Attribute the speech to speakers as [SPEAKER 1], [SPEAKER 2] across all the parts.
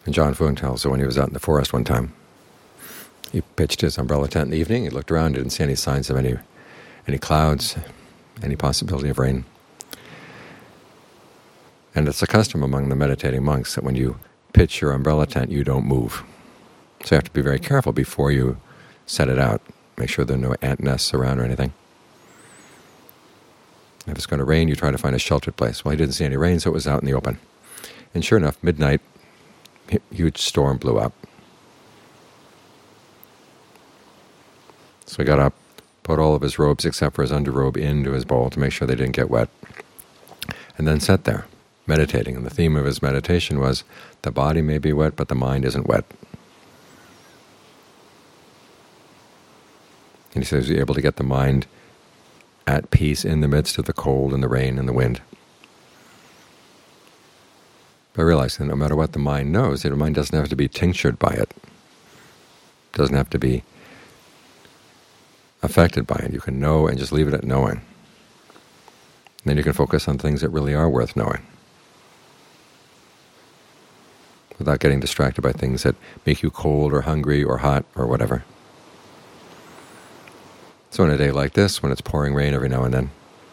[SPEAKER 1] And John Fung tells that when he was out in the forest one time, he pitched his umbrella tent in the evening, he looked around, didn't see any signs of any clouds, any possibility of rain. And it's a custom among the meditating monks that when you pitch your umbrella tent, you don't move. So you have to be very careful before you set it out. Make sure there are no ant nests around or anything. If it's going to rain, you try to find a sheltered place. Well, he didn't see any rain, so it was out in the open. And sure enough, midnight, a huge storm blew up. So he got up, put all of his robes except for his underrobe into his bowl to make sure they didn't get wet, and then sat there, meditating. And the theme of his meditation was, the body may be wet, but the mind isn't wet. And he says he was able to get the mind at peace in the midst of the cold and the rain and the wind. But I realize that no matter what the mind knows, the mind doesn't have to be tinctured by it. It doesn't have to be affected by it. You can know and just leave it at knowing. And then you can focus on things that really are worth knowing, without getting distracted by things that make you cold or hungry or hot or whatever. So on a day like this, when it's pouring rain every now and then,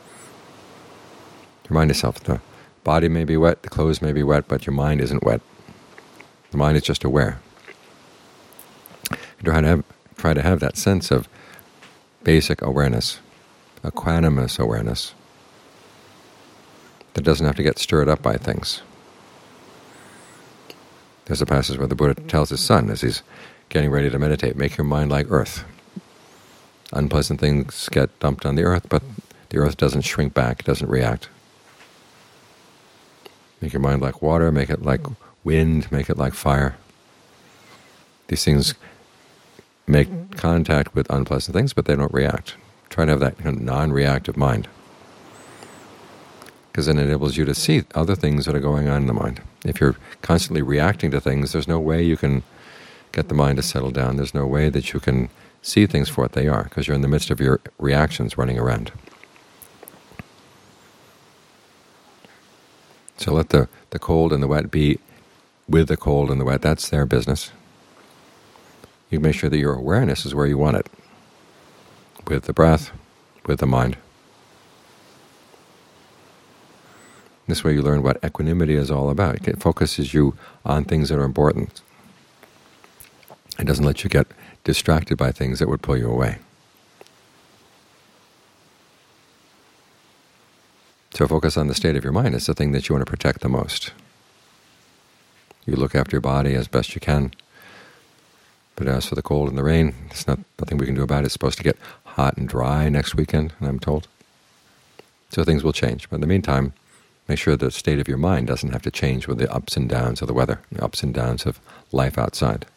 [SPEAKER 1] remind yourself the body may be wet, the clothes may be wet, but your mind isn't wet. The mind is just aware. You try to have that sense of basic awareness, equanimous awareness, that doesn't have to get stirred up by things. There's a passage where the Buddha tells his son, as he's getting ready to meditate, make your mind like earth. Unpleasant things get dumped on the earth, but the earth doesn't shrink back, it doesn't react. Make your mind like water, make it like wind, make it like fire. These things make contact with unpleasant things, but they don't react. Try to have that kind of non-reactive mind, because it enables you to see other things that are going on in the mind. If you're constantly reacting to things, there's no way you can get the mind to settle down. There's no way that you can see things for what they are, because you're in the midst of your reactions running around. So let the cold and the wet be with the cold and the wet. That's their business. You make sure that your awareness is where you want it, with the breath, with the mind. This way you learn what equanimity is all about. It focuses you on things that are important. It doesn't let you get distracted by things that would pull you away. So focus on the state of your mind. It's the thing that you want to protect the most. You look after your body as best you can. But as for the cold and the rain, it's nothing we can do about it. It's supposed to get hot and dry next weekend, I'm told. So things will change. But in the meantime, make sure the state of your mind doesn't have to change with the ups and downs of the weather, the ups and downs of life outside.